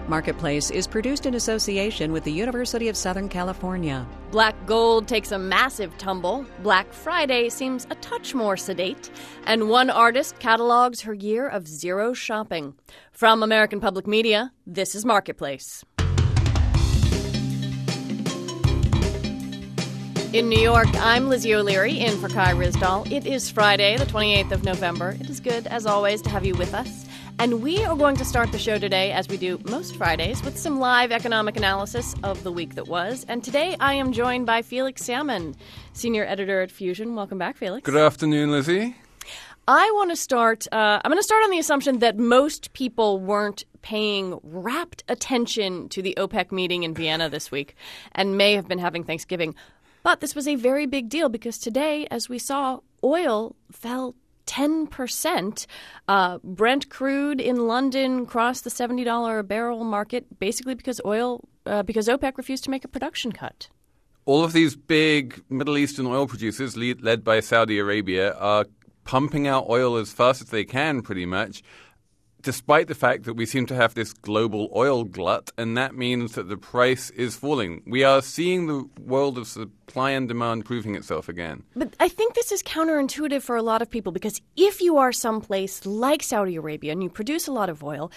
Marketplace is produced in association with the University of Southern California. Black gold takes a massive tumble. Black Friday seems a touch more sedate. And one artist catalogs her year of zero shopping. From American Public Media, this is Marketplace. In New York, I'm Lizzie O'Leary, in for Kai Ryssdal. It is Friday, the 28th of November. It is good, as always, to have you with us. And we are going to start the show today, as we do most Fridays, with some live economic analysis of the week that was. And today I am joined by Felix Salmon, senior editor at Fusion. Welcome back, Felix. Good afternoon, Lizzie. I want to start I'm going to start on the assumption that most people weren't paying rapt attention to the OPEC meeting in Vienna this week and may have been having Thanksgiving. But this was a very big deal because today, as we saw, oil fell 10%. Brent crude in London crossed the $70 a barrel market, basically because OPEC refused to make a production cut. All of these big Middle Eastern oil producers, led by Saudi Arabia, are pumping out oil as fast as they can, pretty much, despite the fact that we seem to have this global oil glut, and that means that the price is falling. We are seeing the world of supply and demand proving itself again. But I think this is counterintuitive for a lot of people because if you are someplace like Saudi Arabia and you produce a lot of oil,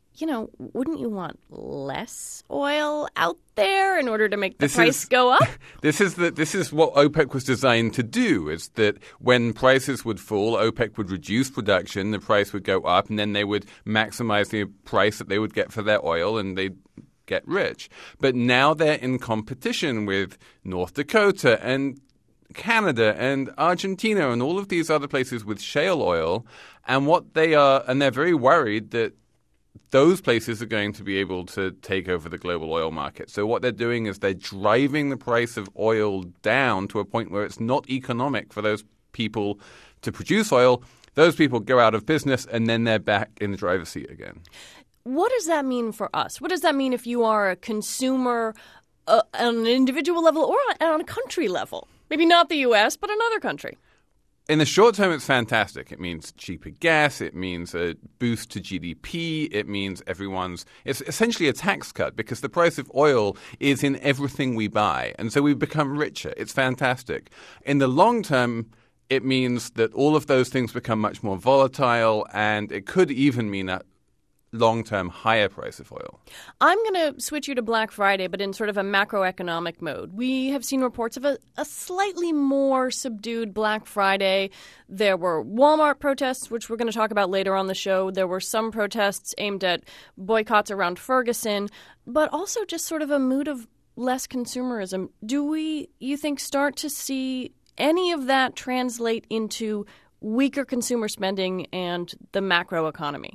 wouldn't you want less oil out there in order to make the price go up? This is what OPEC was designed to do, is that when prices would fall, OPEC would reduce production, the price would go up, and then they would maximize the price that they would get for their oil, and they'd get rich. But now they're in competition with North Dakota and Canada and Argentina and all of these other places with shale oil, and they're very worried that those places are going to be able to take over the global oil market. So what they're doing is they're driving the price of oil down to a point where it's not economic for those people to produce oil. Those people go out of business, and then they're back in the driver's seat again. What does that mean for us? What does that mean if you are a consumer on an individual level or on a country level? Maybe not the U.S., but another country. In the short term, it's fantastic. It means cheaper gas. It means a boost to GDP. It means it's essentially a tax cut because the price of oil is in everything we buy. And so we become richer. It's fantastic. In the long term, it means that all of those things become much more volatile, and it could even mean a long-term higher price of oil. I'm going to switch you to Black Friday, but in sort of a macroeconomic mode. We have seen reports of a slightly more subdued Black Friday. There were Walmart protests, which we're going to talk about later on the show. There were some protests aimed at boycotts around Ferguson, but also just sort of a mood of less consumerism. Do we, you think, start to see any of that translate into weaker consumer spending and the macroeconomy?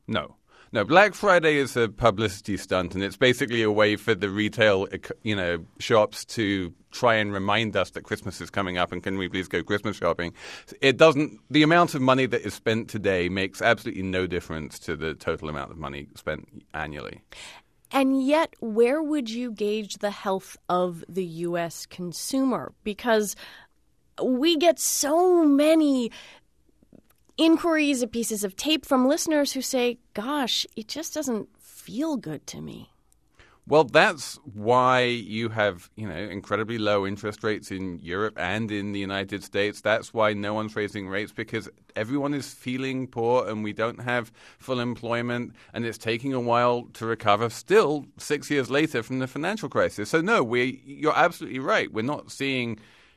No, Black Friday is a publicity stunt, and it's basically a way for the retail, shops to try and remind us that Christmas is coming up and can we please go Christmas shopping. The amount of money that is spent today makes absolutely no difference to the total amount of money spent annually. And yet, where would you gauge the health of the U.S. consumer? Because we get so many inquiries and pieces of tape from listeners who say, gosh, it just doesn't feel good to me. Well, that's why you have, incredibly low interest rates in Europe and in the United States. That's why no one's raising rates, because everyone is feeling poor and we don't have full employment, and it's taking a while to recover still 6 years later from the financial crisis. So no, you're absolutely right. We're not seeing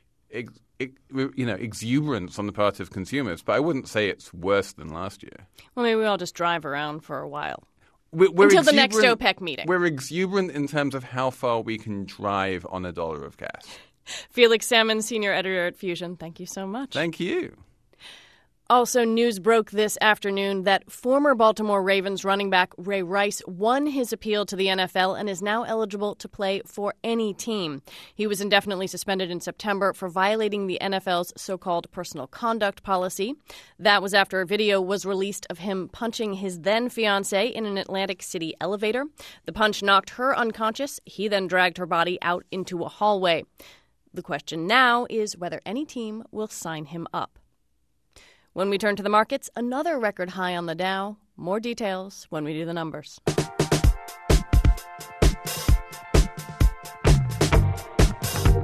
exuberance on the part of consumers, but I wouldn't say it's worse than last year. Well, maybe we all just drive around for a while. We're until the next OPEC meeting. We're exuberant in terms of how far we can drive on $1 of gas. Felix Salmon, senior editor at Fusion, thank you so much. Thank you. Also, news broke this afternoon that former Baltimore Ravens running back Ray Rice won his appeal to the NFL and is now eligible to play for any team. He was indefinitely suspended in September for violating the NFL's so-called personal conduct policy. That was after a video was released of him punching his then-fiancée in an Atlantic City elevator. The punch knocked her unconscious. He then dragged her body out into a hallway. The question now is whether any team will sign him up. When we turn to the markets, another record high on the Dow. More details when we do the numbers.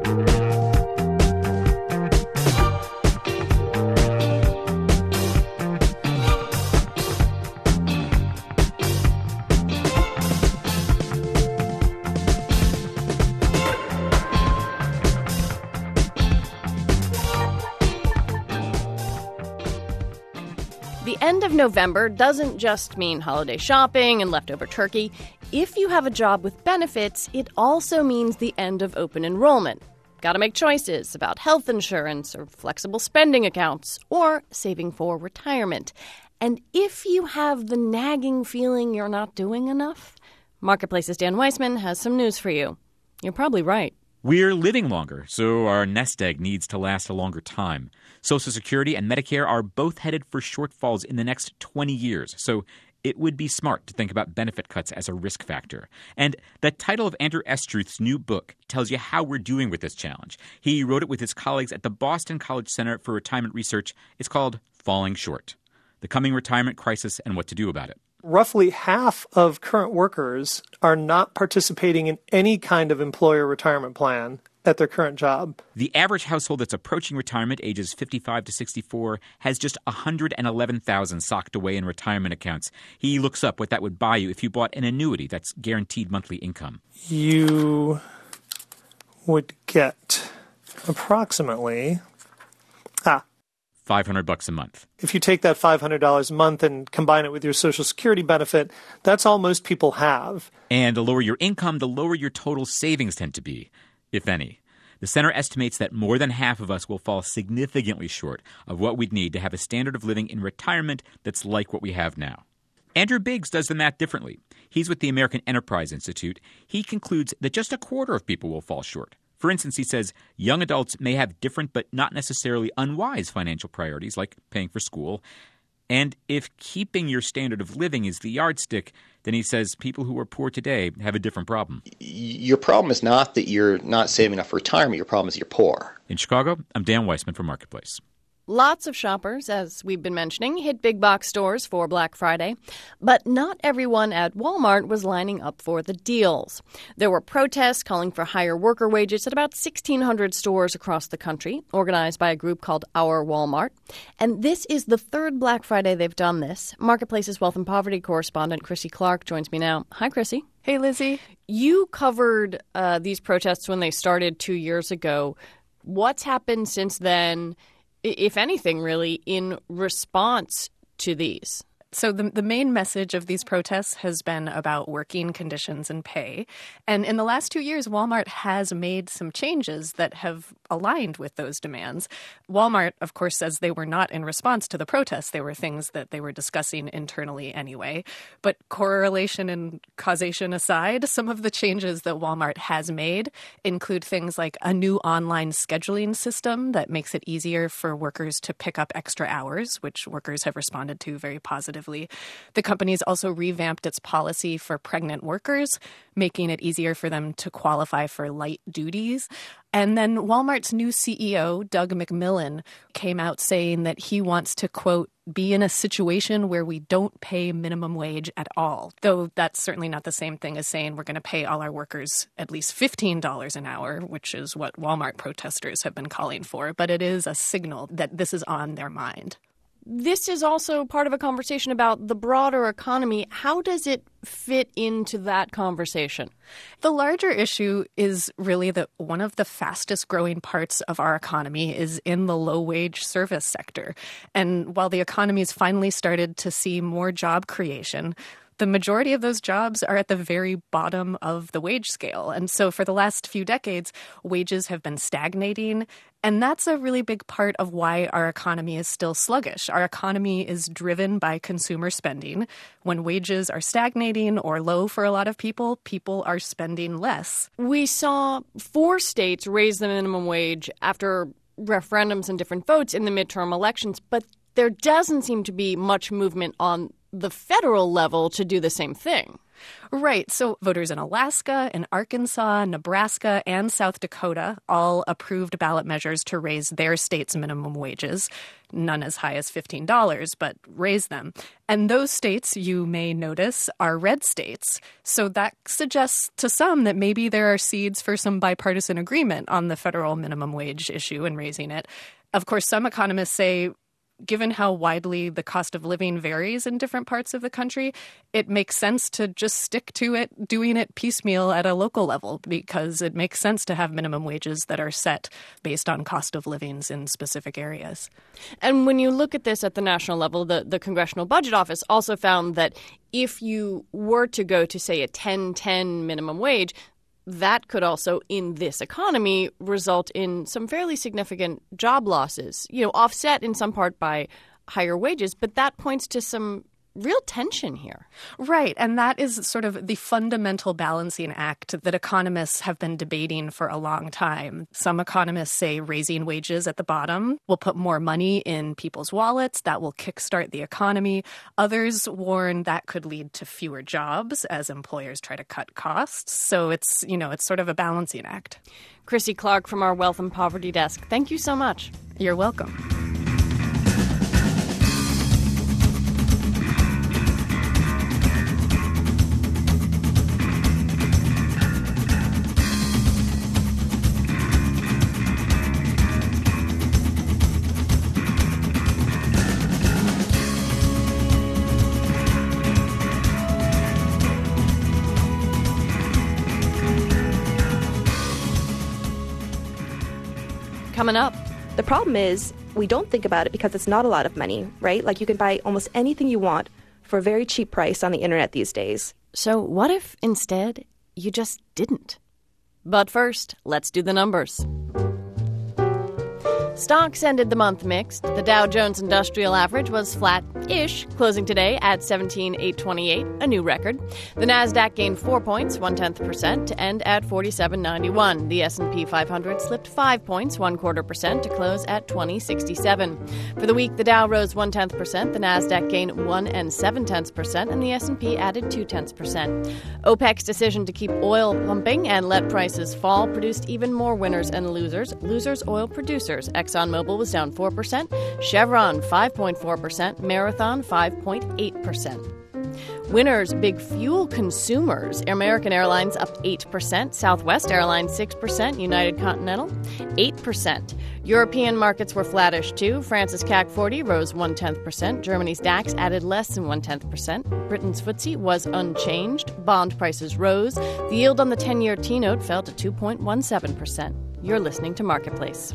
The end of November doesn't just mean holiday shopping and leftover turkey. If you have a job with benefits, it also means the end of open enrollment. Got to make choices about health insurance or flexible spending accounts or saving for retirement. And if you have the nagging feeling you're not doing enough, Marketplace's Dan Weissman has some news for you. You're probably right. We're living longer, so our nest egg needs to last a longer time. Social Security and Medicare are both headed for shortfalls in the next 20 years, so it would be smart to think about benefit cuts as a risk factor. And the title of Andrew Estruth's new book tells you how we're doing with this challenge. He wrote it with his colleagues at the Boston College Center for Retirement Research. It's called Falling Short: The Coming Retirement Crisis and What to Do About It. Roughly half of current workers are not participating in any kind of employer retirement plan at their current job. The average household that's approaching retirement, ages 55 to 64, has just $111,000 socked away in retirement accounts. He looks up what that would buy you if you bought an annuity that's guaranteed monthly income. You would get approximately $500 a month. If you take that $500 a month and combine it with your Social Security benefit, that's all most people have. And the lower your income, the lower your total savings tend to be, if any. The center estimates that more than half of us will fall significantly short of what we'd need to have a standard of living in retirement that's like what we have now. Andrew Biggs does the math differently. He's with the American Enterprise Institute. He concludes that just a quarter of people will fall short. For instance, he says young adults may have different but not necessarily unwise financial priorities, like paying for school. And if keeping your standard of living is the yardstick, then he says people who are poor today have a different problem. Your problem is not that you're not saving enough for retirement. Your problem is you're poor. In Chicago, I'm Dan Weissman for Marketplace. Lots of shoppers, as we've been mentioning, hit big box stores for Black Friday. But not everyone at Walmart was lining up for the deals. There were protests calling for higher worker wages at about 1,600 stores across the country, organized by a group called Our Walmart. And this is the third Black Friday they've done this. Marketplace's Wealth and Poverty correspondent Chrissy Clark joins me now. Hi, Chrissy. Hey, Lizzie. You covered these protests when they started 2 years ago. What's happened since then, if anything, really, in response to these? So the main message of these protests has been about working conditions and pay. And in the last 2 years, Walmart has made some changes that have aligned with those demands. Walmart, of course, says they were not in response to the protests. They were things that they were discussing internally anyway. But correlation and causation aside, some of the changes that Walmart has made include things like a new online scheduling system that makes it easier for workers to pick up extra hours, which workers have responded to very positively. The company's also revamped its policy for pregnant workers, making it easier for them to qualify for light duties. And then Walmart's new CEO, Doug McMillon, came out saying that he wants to, quote, be in a situation where we don't pay minimum wage at all. Though that's certainly not the same thing as saying we're going to pay all our workers at least $15 an hour, which is what Walmart protesters have been calling for. But it is a signal that this is on their mind. This is also part of a conversation about the broader economy. How does it fit into that conversation? The larger issue is really that one of the fastest growing parts of our economy is in the low-wage service sector. And while the economy's finally started to see more job creation, the majority of those jobs are at the very bottom of the wage scale. And so for the last few decades, wages have been stagnating. And that's a really big part of why our economy is still sluggish. Our economy is driven by consumer spending. When wages are stagnating or low for a lot of people, people are spending less. We saw 4 states raise the minimum wage after referendums and different votes in the midterm elections, but there doesn't seem to be much movement on the federal level to do the same thing. Right. So voters in Alaska, in Arkansas, Nebraska, and South Dakota all approved ballot measures to raise their state's minimum wages. None as high as $15, but raise them. And those states, you may notice, are red states. So that suggests to some that maybe there are seeds for some bipartisan agreement on the federal minimum wage issue and raising it. Of course, some economists say, given how widely the cost of living varies in different parts of the country, it makes sense to just stick to it, doing it piecemeal at a local level, because it makes sense to have minimum wages that are set based on cost of livings in specific areas. And when you look at this at the national level, the Congressional Budget Office also found that if you were to go to, say, a 10-10 minimum wage, that could also, in this economy, result in some fairly significant job losses, offset in some part by higher wages. But that points to some real tension here. Right. And that is sort of the fundamental balancing act that economists have been debating for a long time. Some economists say raising wages at the bottom will put more money in people's wallets. That will kickstart the economy. Others warn that could lead to fewer jobs as employers try to cut costs. So it's sort of a balancing act. Chrissy Clark from our Wealth and Poverty Desk. Thank you so much. You're welcome. Coming up. The problem is we don't think about it because it's not a lot of money, right? Like you can buy almost anything you want for a very cheap price on the internet these days. So what if instead you just didn't? But first, let's do the numbers. Stocks ended the month mixed. The Dow Jones Industrial Average was flat-ish, closing today at 17,828, a new record. The Nasdaq gained 4 points, 0.1% to end at 4791. The S&P 500 slipped 5 points, 0.25% to close at 2067. For the week, the Dow rose 0.1%, the Nasdaq gained 1.7%, and the S&P added 0.2%. OPEC's decision to keep oil pumping and let prices fall produced even more winners and losers. Losers, oil producers. ExxonMobil was down 4%, Chevron 5.4%, Marathon 5.8%. Winners, big fuel consumers. American Airlines up 8%, Southwest Airlines 6%, United Continental 8%. European markets were flattish too. France's CAC 40 rose 0.1%, Germany's DAX added less than 0.1%, Britain's FTSE was unchanged, bond prices rose, the yield on the 10-year T-note fell to 2.17%. You're listening to Marketplace.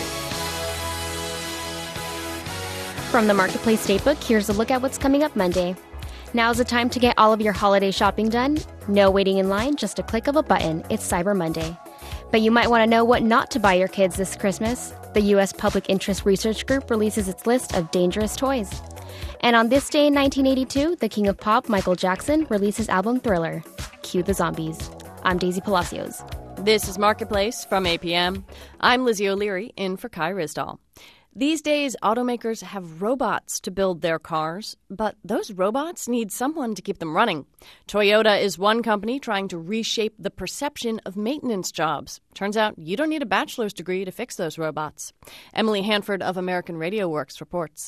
From the Marketplace Datebook, here's a look at what's coming up Monday. Now's the time to get all of your holiday shopping done. No waiting in line, just a click of a button. It's Cyber Monday. But you might want to know what not to buy your kids this Christmas. The U.S. Public Interest Research Group releases its list of dangerous toys. And on this day in 1982, the king of pop, Michael Jackson, released his album Thriller. Cue the zombies. I'm Daisy Palacios. This is Marketplace from APM. I'm Lizzie O'Leary, in for Kai Risdall. These days, automakers have robots to build their cars, but those robots need someone to keep them running. Toyota is one company trying to reshape the perception of maintenance jobs. Turns out you don't need a bachelor's degree to fix those robots. Emily Hanford of American Radio Works reports.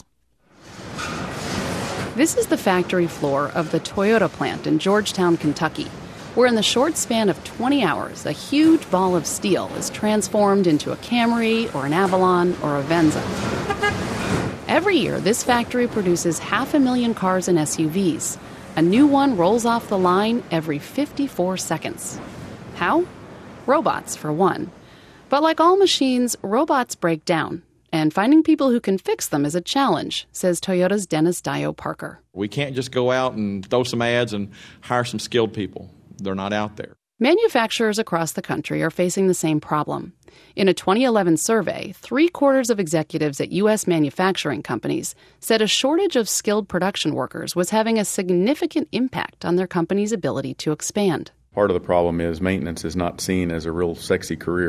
This is the factory floor of the Toyota plant in Georgetown, Kentucky, where in the short span of 20 hours, a huge ball of steel is transformed into a Camry or an Avalon or a Venza. Every year, this factory produces 500,000 cars and SUVs. A new one rolls off the line every 54 seconds. How? Robots, for one. But like all machines, robots break down. And finding people who can fix them is a challenge, says Toyota's Dennis Dio Parker. We can't just go out and throw some ads and hire some skilled people. They're not out there. Manufacturers across the country are facing the same problem. In a 2011 survey, 3/4 of executives at U.S. manufacturing companies said a shortage of skilled production workers was having a significant impact on their company's ability to expand. Part of the problem is maintenance is not seen as a real sexy career.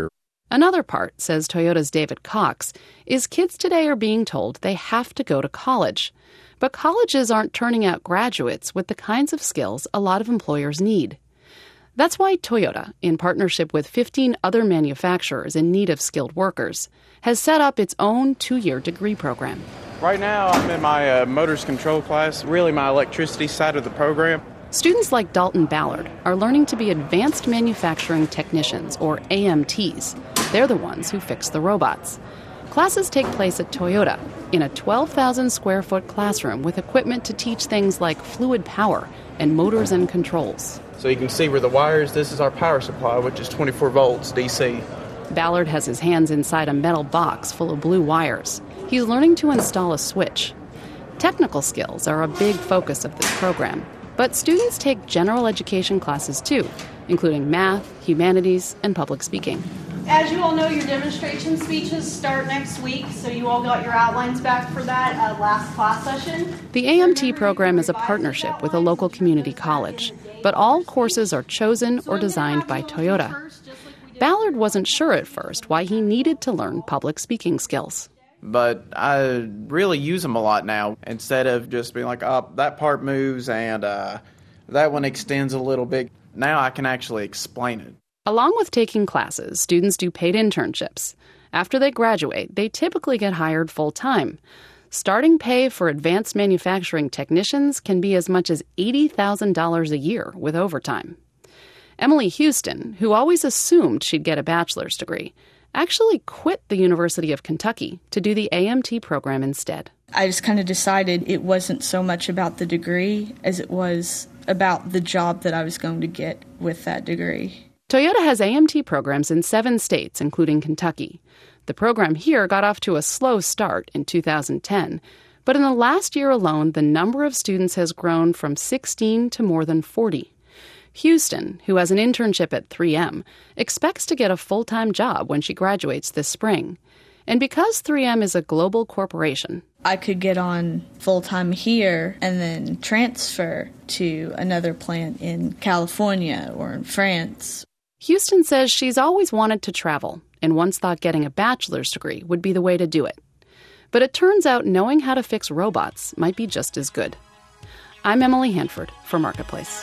Another part, says Toyota's David Cox, is kids today are being told they have to go to college. But colleges aren't turning out graduates with the kinds of skills a lot of employers need. That's why Toyota, in partnership with 15 other manufacturers in need of skilled workers, has set up its own 2-year degree program. Right now, I'm in my motors control class, really my electricity side of the program. Students like Dalton Ballard are learning to be advanced manufacturing technicians, or AMTs. They're the ones who fix the robots. Classes take place at Toyota in a 12,000-square-foot classroom with equipment to teach things like fluid power and motors and controls. So you can see where the wires, this is our power supply, which is 24 volts DC. Ballard has his hands inside a metal box full of blue wires. He's learning to install a switch. Technical skills are a big focus of this program, but students take general education classes too, including math, humanities, and public speaking. As you all know, your demonstration speeches start next week, so you all got your outlines back for that last class session. The AMT program is a partnership with a local community college, but all courses are chosen or designed by Toyota. Ballard wasn't sure at first why he needed to learn public speaking skills. But I really use them a lot now, instead of just being like, oh, that part moves and that one extends a little bit. Now I can actually explain it. Along with taking classes, students do paid internships. After they graduate, they typically get hired full-time. Starting pay for advanced manufacturing technicians can be as much as $80,000 a year with overtime. Emily Houston, who always assumed she'd get a bachelor's degree, actually quit the University of Kentucky to do the AMT program instead. I just kind of decided it wasn't so much about the degree as it was about the job that I was going to get with that degree. Toyota has AMT programs in 7 states, including Kentucky. The program here got off to a slow start in 2010, but in the last year alone, the number of students has grown from 16 to more than 40. Houston, who has an internship at 3M, expects to get a full-time job when she graduates this spring. And because 3M is a global corporation, I could get on full-time here and then transfer to another plant in California or in France. Houston says she's always wanted to travel and once thought getting a bachelor's degree would be the way to do it. But it turns out knowing how to fix robots might be just as good. I'm Emily Hanford for Marketplace.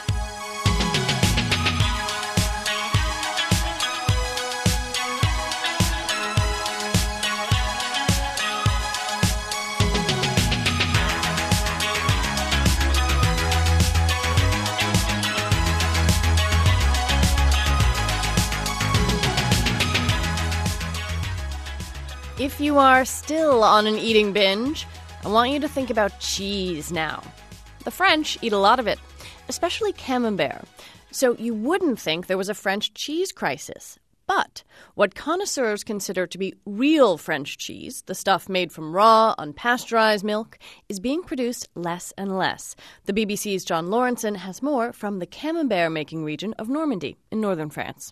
If you are still on an eating binge, I want you to think about cheese now. The French eat a lot of it, especially camembert. So you wouldn't think there was a French cheese crisis. But what connoisseurs consider to be real French cheese, the stuff made from raw, unpasteurized milk, is being produced less and less. The BBC's John Lawrenson has more from the camembert-making region of Normandy in northern France.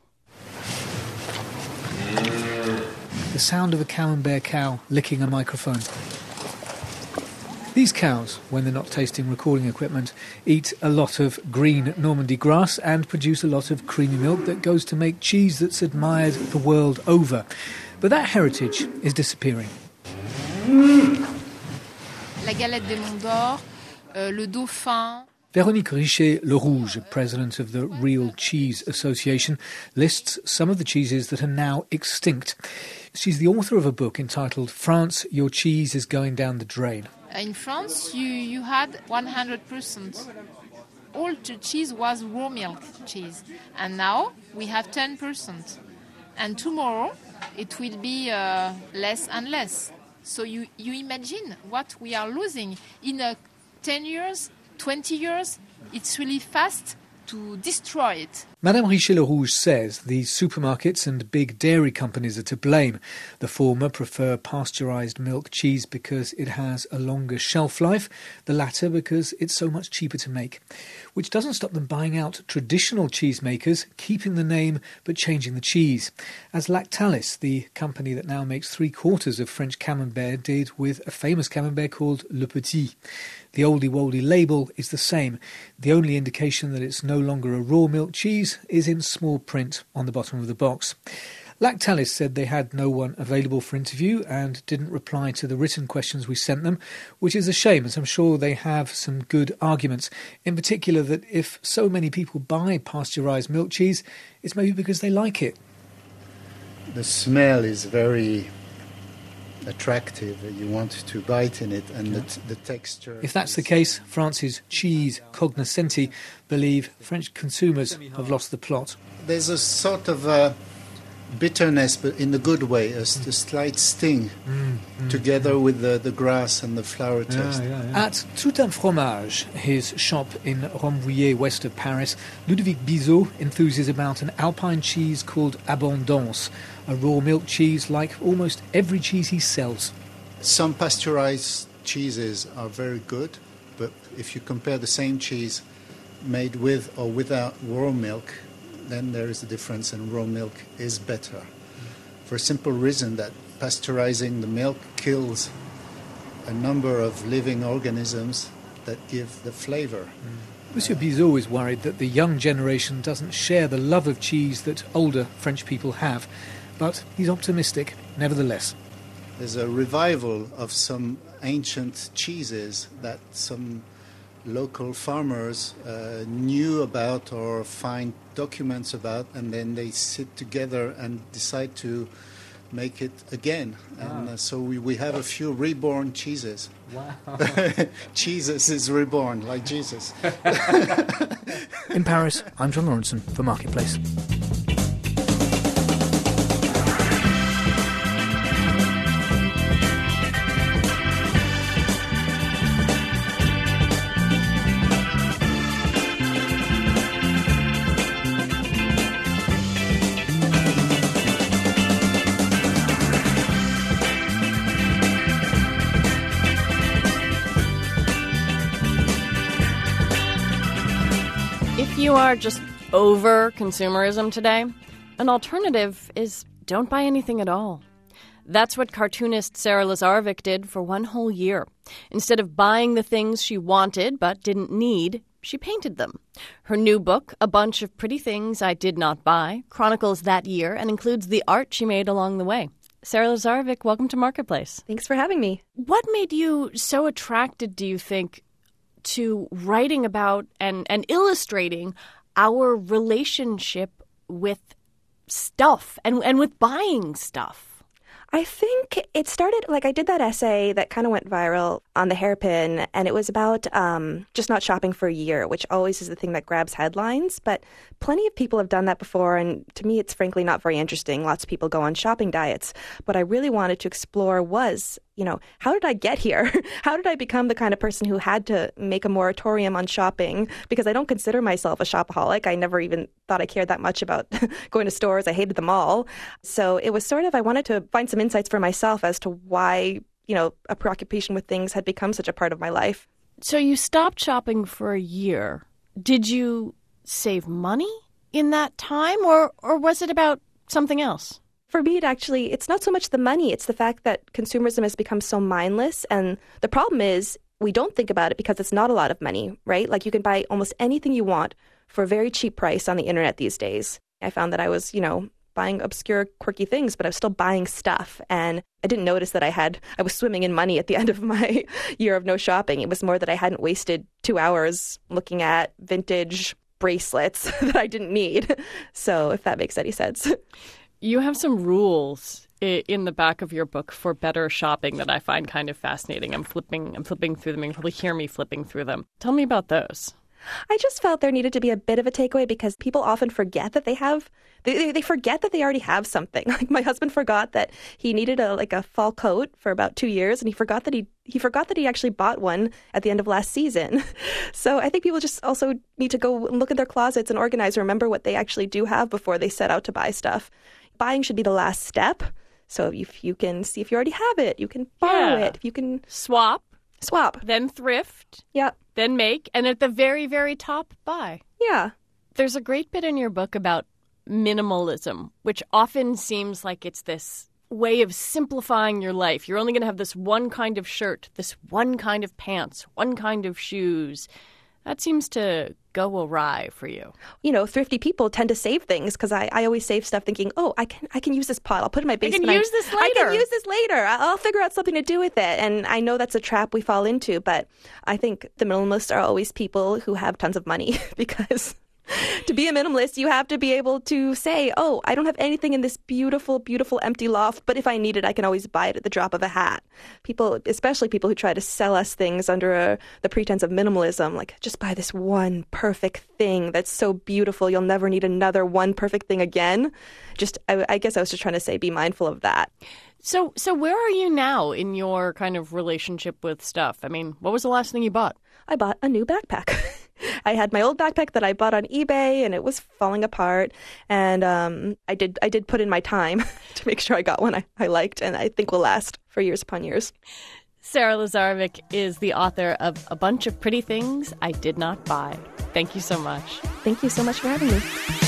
The sound of a camembert cow licking a microphone. These cows, when they're not tasting recording equipment, eat a lot of green Normandy grass and produce a lot of creamy milk that goes to make cheese that's admired the world over. But that heritage is disappearing. La galette des Monts d'Or, le dauphin. Véronique Richer-Le Rouge, president of the Real Cheese Association, lists some of the cheeses that are now extinct. She's the author of a book entitled France, Your Cheese is Going Down the Drain. In France, you had 100%. All the cheese was raw milk cheese. And now we have 10%. And tomorrow it will be less and less. So you imagine what we are losing. In 10 years, 20 years, it's really fast to destroy it. Madame Richer-Le Rouge says the supermarkets and big dairy companies are to blame. The former prefer pasteurised milk cheese because it has a longer shelf life, the latter because it's so much cheaper to make. Which doesn't stop them buying out traditional cheesemakers, keeping the name but changing the cheese. As Lactalis, the company that now makes 3/4 of French camembert, did with a famous camembert called Le Petit. The oldie-woldy label is the same. The only indication that it's no longer a raw milk cheese is in small print on the bottom of the box. Lactalis said they had no one available for interview and didn't reply to the written questions we sent them, which is a shame, as I'm sure they have some good arguments. In particular, that if so many people buy pasteurised milk cheese, it's maybe because they like it. The smell is very attractive. You want to bite in it, and the texture... If that's the case, France's cheese cognoscenti believe French consumers have lost the plot. There's a sort of bitterness, but in a good way, a slight sting, together with the grass and the flour taste. At Tout un Fromage, his shop in Rambouillet, west of Paris, Ludovic Bizot enthuses about an Alpine cheese called Abondance, a raw milk cheese like almost every cheese he sells. Some pasteurized cheeses are very good, but if you compare the same cheese made with or without raw milk, then there is a difference, and raw milk is better. For a simple reason that pasteurizing the milk kills a number of living organisms that give the flavor. Monsieur Bizot is worried that the young generation doesn't share the love of cheese that older French people have, but he's optimistic nevertheless. There's a revival of some ancient cheeses that some local farmers knew about or find documents about, and then they sit together and decide to make it again. And so we have a few reborn cheeses. Wow. Jesus is reborn, like Jesus. In Paris, I'm John Lawrenson for Marketplace. If you are just over consumerism today, an alternative is don't buy anything at all. That's what cartoonist Sarah Lazarevic did for one whole year. Instead of buying the things she wanted but didn't need, she painted them. Her new book, A Bunch of Pretty Things I Did Not Buy, chronicles that year and includes the art she made along the way. Sarah Lazarevic, welcome to Marketplace. Thanks for having me. What made you so attracted, do you think, to writing about and illustrating our relationship with stuff and with buying stuff? I think it started, I did that essay that kind of went viral on the hairpin, and it was about just not shopping for a year, which always is the thing that grabs headlines. But plenty of people have done that before, and to me, it's frankly not very interesting. Lots of people go on shopping diets. What I really wanted to explore was, how did I get here? How did I become the kind of person who had to make a moratorium on shopping? Because I don't consider myself a shopaholic. I never even thought I cared that much about going to stores. I hated them all. So it was sort of, I wanted to find some insights for myself as to why, a preoccupation with things had become such a part of my life. So you stopped shopping for a year. Did you save money in that time, or was it about something else? For me, it's not so much the money. It's the fact that consumerism has become so mindless. And the problem is we don't think about it because it's not a lot of money, right? Like you can buy almost anything you want for a very cheap price on the internet these days. I found that I was, buying obscure, quirky things, but I was still buying stuff. And I didn't notice that I was swimming in money at the end of my year of no shopping. It was more that I hadn't wasted 2 hours looking at vintage bracelets that I didn't need. So if that makes any sense. You have some rules in the back of your book for better shopping that I find kind of fascinating. I'm flipping through them. You can probably hear me flipping through them. Tell me about those. I just felt there needed to be a bit of a takeaway because people often forget that they forget that they already have something. Like my husband forgot that he needed a fall coat for about 2 years, and he forgot that he actually bought one at the end of last season. So I think people just also need to go and look in their closets and organize, remember what they actually do have before they set out to buy stuff. Buying should be the last step. So if you can see if you already have it, you can borrow it. If you can swap, then thrift, yeah, then make, and at the very, very top, buy. Yeah. There's a great bit in your book about minimalism, which often seems like it's this way of simplifying your life. You're only going to have this one kind of shirt, this one kind of pants, one kind of shoes. That seems to go awry for you? Thrifty people tend to save things because I always save stuff thinking, oh, I can use this pot. I'll put it in my basement. I can use this later. I can use this later. I'll figure out something to do with it. And I know that's a trap we fall into, but I think the minimalists are always people who have tons of money because to be a minimalist, you have to be able to say, oh, I don't have anything in this beautiful, beautiful empty loft, but if I need it, I can always buy it at the drop of a hat. People, especially people who try to sell us things under the pretense of minimalism, like just buy this one perfect thing that's so beautiful, you'll never need another one perfect thing again. I guess I was just trying to say, be mindful of that. So where are you now in your kind of relationship with stuff? I mean, what was the last thing you bought? I bought a new backpack. I had my old backpack that I bought on eBay, and it was falling apart. And I did put in my time to make sure I got one I liked, and I think will last for years upon years. Sarah Lazarevic is the author of A Bunch of Pretty Things I Did Not Buy. Thank you so much. Thank you so much for having me.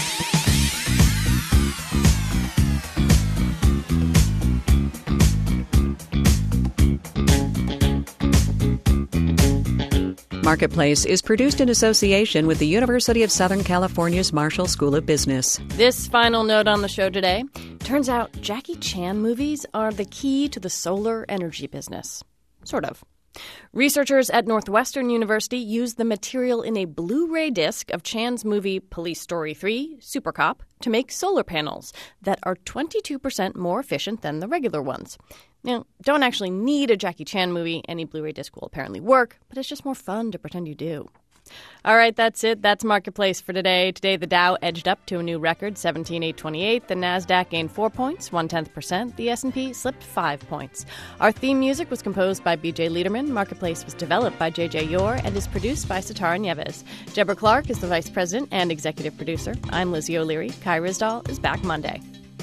Marketplace is produced in association with the University of Southern California's Marshall School of Business. This final note on the show today. Turns out Jackie Chan movies are the key to the solar energy business. Sort of. Researchers at Northwestern University used the material in a Blu-ray disc of Chan's movie Police Story 3, Super Cop, to make solar panels that are 22% more efficient than the regular ones. Now, don't actually need a Jackie Chan movie. Any Blu-ray disc will apparently work, but it's just more fun to pretend you do. All right, that's it. That's Marketplace for today. Today, the Dow edged up to a new record, 17,828. The NASDAQ gained 4 points, 0.1%. The S&P slipped 5 points. Our theme music was composed by B.J. Liederman. Marketplace was developed by J.J. Yore and is produced by Satara Nieves. Deborah Clark is the vice president and executive producer. I'm Lizzie O'Leary. Kai Ryssdal is back Monday.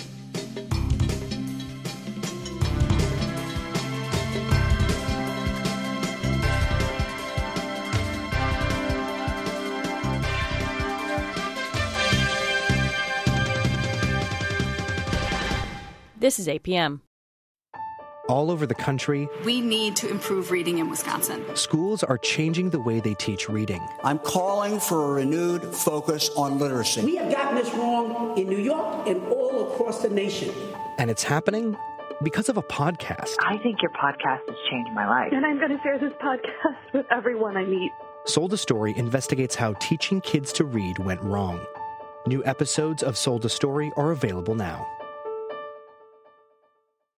This is APM. All over the country, we need to improve reading in Wisconsin. Schools are changing the way they teach reading. I'm calling for a renewed focus on literacy. We have gotten this wrong in New York and all across the nation. And it's happening because of a podcast. I think your podcast has changed my life. And I'm going to share this podcast with everyone I meet. Sold a Story investigates how teaching kids to read went wrong. New episodes of Sold a Story are available now.